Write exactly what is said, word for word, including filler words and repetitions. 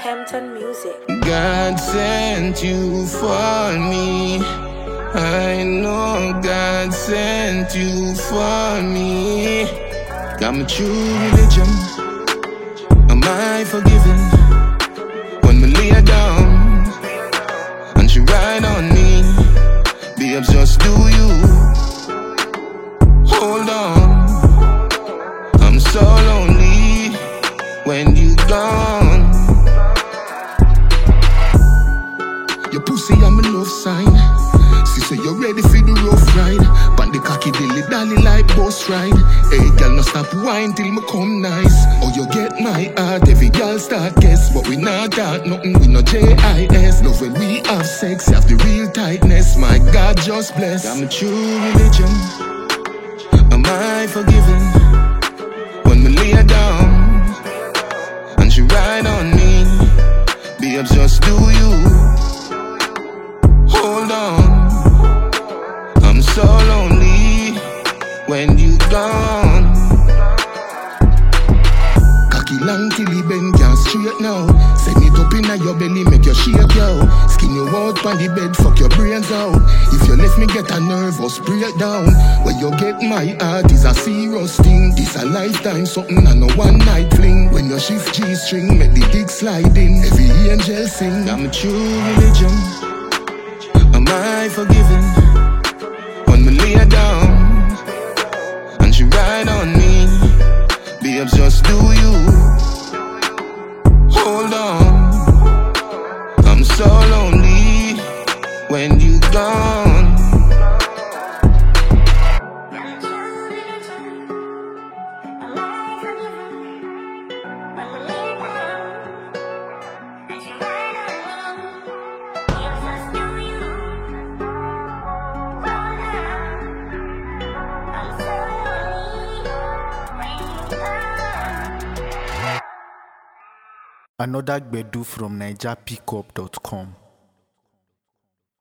Hampton Music. God sent you for me. I know God sent you for me. Got my true religion. Am I forgiven? When we lay her down and she ride on me, babes, just do you. Hold on, I'm so lonely when you gone. Your pussy on my love sign. She say you're ready for the rough ride. Pan the cocky dilly dally like bus ride. Hey girl, no stop wine till me come nice. Or you get my heart, every girl start guess. But we not that nothing, we no J I S. Love when we have sex, have the real tightness. My God just bless. I'm a true religion. Am I forgiven? When we lay her down and she ride on me, babes, just do you. Hold on, I'm so lonely when you gone. Cocky long till he bend, can't straight now. Send it up inna your belly, make you shake, yo. Skin you out on the bed, fuck your brains out. If you left me get a nervous breakdown. When you get my heart is a serious thing. This a lifetime something and a one night fling. When you shift G-string, make the dick slide in. Every angel sing, I'm a true religion. Am I forgiven? When we lay her down and she ride on me, babes, just do you. Hold on, I'm so lonely when you gone. Another Gbedu from Niger Pickup dot com.